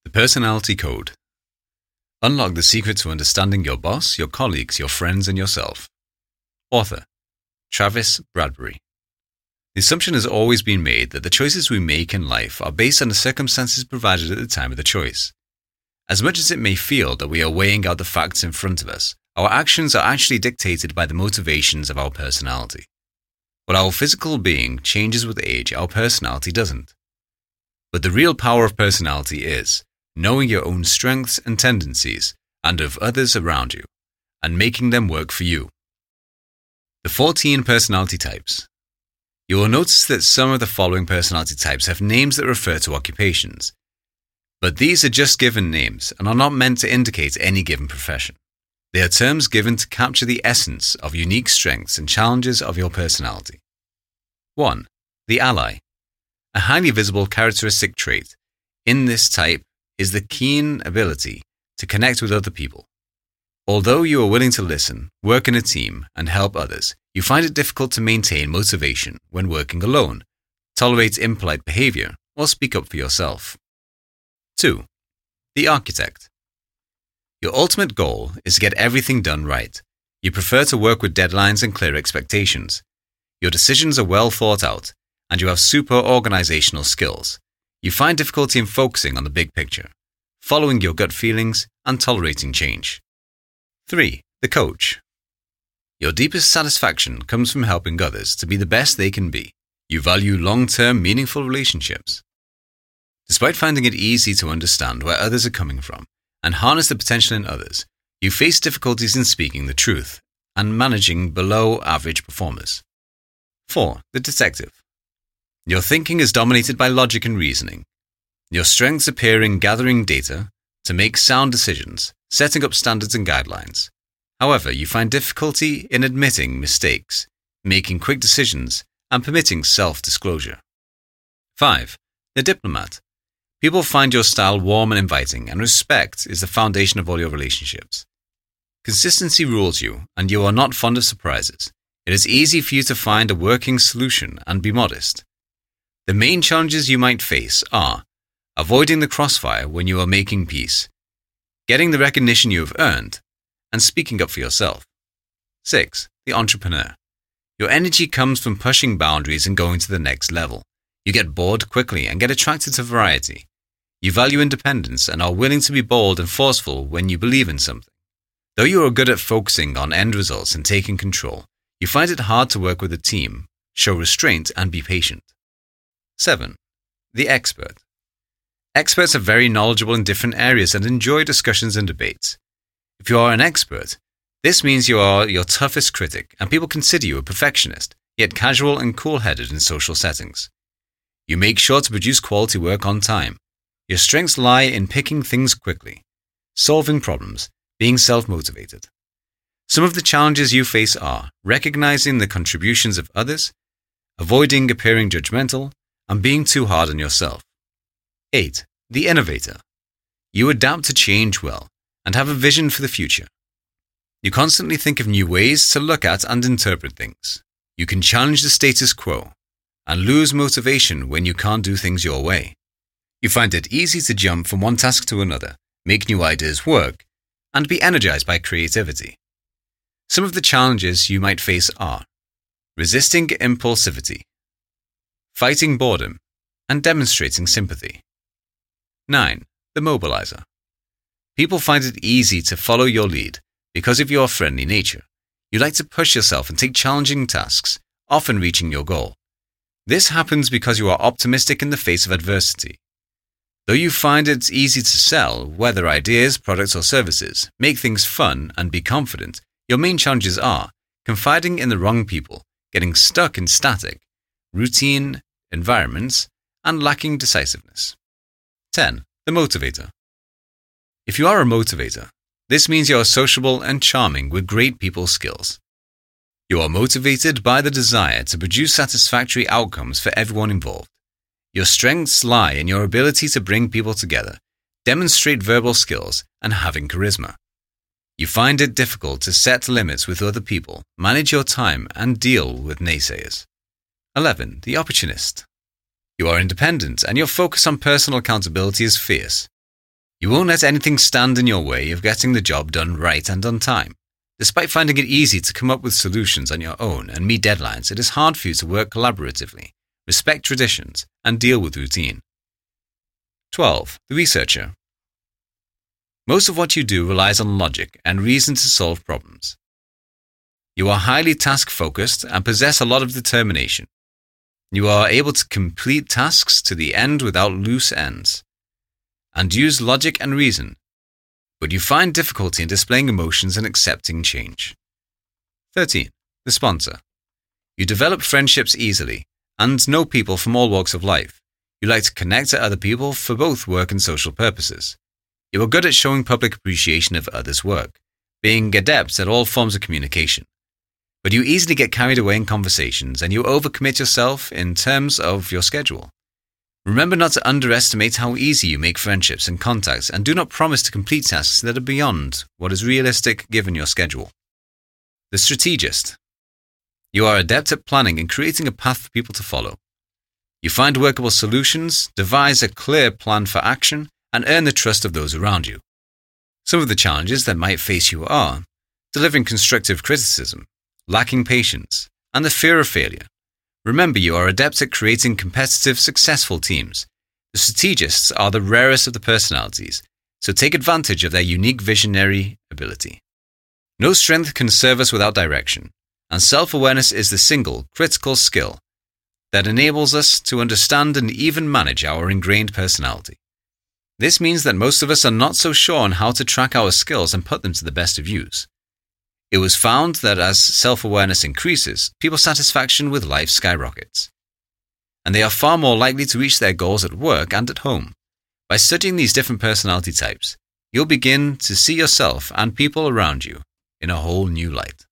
The Personality Code. Unlock the secret to understanding your boss, your colleagues, your friends, and yourself. Author, Travis Bradberry. The assumption has always been made that the choices we make in life are based on the circumstances provided at the time of the choice. As much as it may feel that we are weighing out the facts in front of us, our actions are actually dictated by the motivations of our personality. While our physical being changes with age, our personality doesn't. But the real power of personality is knowing your own strengths and tendencies and of others around you, and making them work for you. The 14 personality types. You will notice that some of the following personality types have names that refer to occupations, but these are just given names and are not meant to indicate any given profession. They are terms given to capture the essence of unique strengths and challenges of your personality. 1. The ally. A highly visible characteristic trait in this type is the keen ability to connect with other people. Although you are willing to listen, work in a team, and help others, you find it difficult to maintain motivation when working alone, tolerate impolite behavior, or speak up for yourself. 2. The architect. Your ultimate goal is to get everything done right. You prefer to work with deadlines and clear expectations. Your decisions are well thought out, and you have super organizational skills. You find difficulty in focusing on the big picture, following your gut feelings, and tolerating change. 3. The coach. Your deepest satisfaction comes from helping others to be the best they can be. You value long-term, meaningful relationships. Despite finding it easy to understand where others are coming from and harness the potential in others, you face difficulties in speaking the truth and managing below-average performers. 4. The detective. Your thinking is dominated by logic and reasoning. Your strengths appear in gathering data to make sound decisions, setting up standards and guidelines. However, you find difficulty in admitting mistakes, making quick decisions, and permitting self-disclosure. 5. The diplomat. People find your style warm and inviting, and respect is the foundation of all your relationships. Consistency rules you, and you are not fond of surprises. It is easy for you to find a working solution and be modest. The main challenges you might face are avoiding the crossfire when you are making peace, getting the recognition you have earned, and speaking up for yourself. 6. The entrepreneur. Your energy comes from pushing boundaries and going to the next level. You get bored quickly and get attracted to variety. You value independence and are willing to be bold and forceful when you believe in something. Though you are good at focusing on end results and taking control, you find it hard to work with a team, show restraint, and be patient. 7. The expert. Experts are very knowledgeable in different areas and enjoy discussions and debates. If you are an expert, this means you are your toughest critic and people consider you a perfectionist, yet casual and cool-headed in social settings. You make sure to produce quality work on time. Your strengths lie in picking things quickly, solving problems, being self-motivated. Some of the challenges you face are recognizing the contributions of others, avoiding appearing judgmental, and being too hard on yourself. 8. The innovator. You adapt to change well and have a vision for the future. You constantly think of new ways to look at and interpret things. You can challenge the status quo and lose motivation when you can't do things your way. You find it easy to jump from one task to another, make new ideas work, and be energized by creativity. Some of the challenges you might face are resisting impulsivity, fighting boredom, and demonstrating sympathy. 9. The mobilizer. People find it easy to follow your lead because of your friendly nature. You like to push yourself and take challenging tasks, often reaching your goal. This happens because you are optimistic in the face of adversity. Though you find it easy to sell, whether ideas, products, or services, make things fun, and be confident, your main challenges are confiding in the wrong people, getting stuck in static, routine environments, and lacking decisiveness. 10. The motivator. If you are a motivator, this means you are sociable and charming with great people skills. You are motivated by the desire to produce satisfactory outcomes for everyone involved. Your strengths lie in your ability to bring people together, demonstrate verbal skills, and having charisma. You find it difficult to set limits with other people, manage your time, and deal with naysayers. 11. The opportunist. You are independent and your focus on personal accountability is fierce. You won't let anything stand in your way of getting the job done right and on time. Despite finding it easy to come up with solutions on your own and meet deadlines, it is hard for you to work collaboratively, respect traditions, and deal with routine. 12. The researcher. Most of what you do relies on logic and reason to solve problems. You are highly task-focused and possess a lot of determination. You are able to complete tasks to the end without loose ends, and use logic and reason, but you find difficulty in displaying emotions and accepting change. 13. The sponsor. You develop friendships easily and know people from all walks of life. You like to connect to other people for both work and social purposes. You are good at showing public appreciation of others' work, being adept at all forms of communication. But you easily get carried away in conversations and you overcommit yourself in terms of your schedule. Remember not to underestimate how easy you make friendships and contacts, and do not promise to complete tasks that are beyond what is realistic given your schedule. The strategist. You are adept at planning and creating a path for people to follow. You find workable solutions, devise a clear plan for action, and earn the trust of those around you. Some of the challenges that might face you are delivering constructive criticism, lacking patience, and the fear of failure. Remember, you are adept at creating competitive, successful teams. The strategists are the rarest of the personalities, so take advantage of their unique visionary ability. No strength can serve us without direction, and self-awareness is the single, critical skill that enables us to understand and even manage our ingrained personality. This means that most of us are not so sure on how to track our skills and put them to the best of use. It was found that as self-awareness increases, people's satisfaction with life skyrockets, and they are far more likely to reach their goals at work and at home. By studying these different personality types, you'll begin to see yourself and people around you in a whole new light.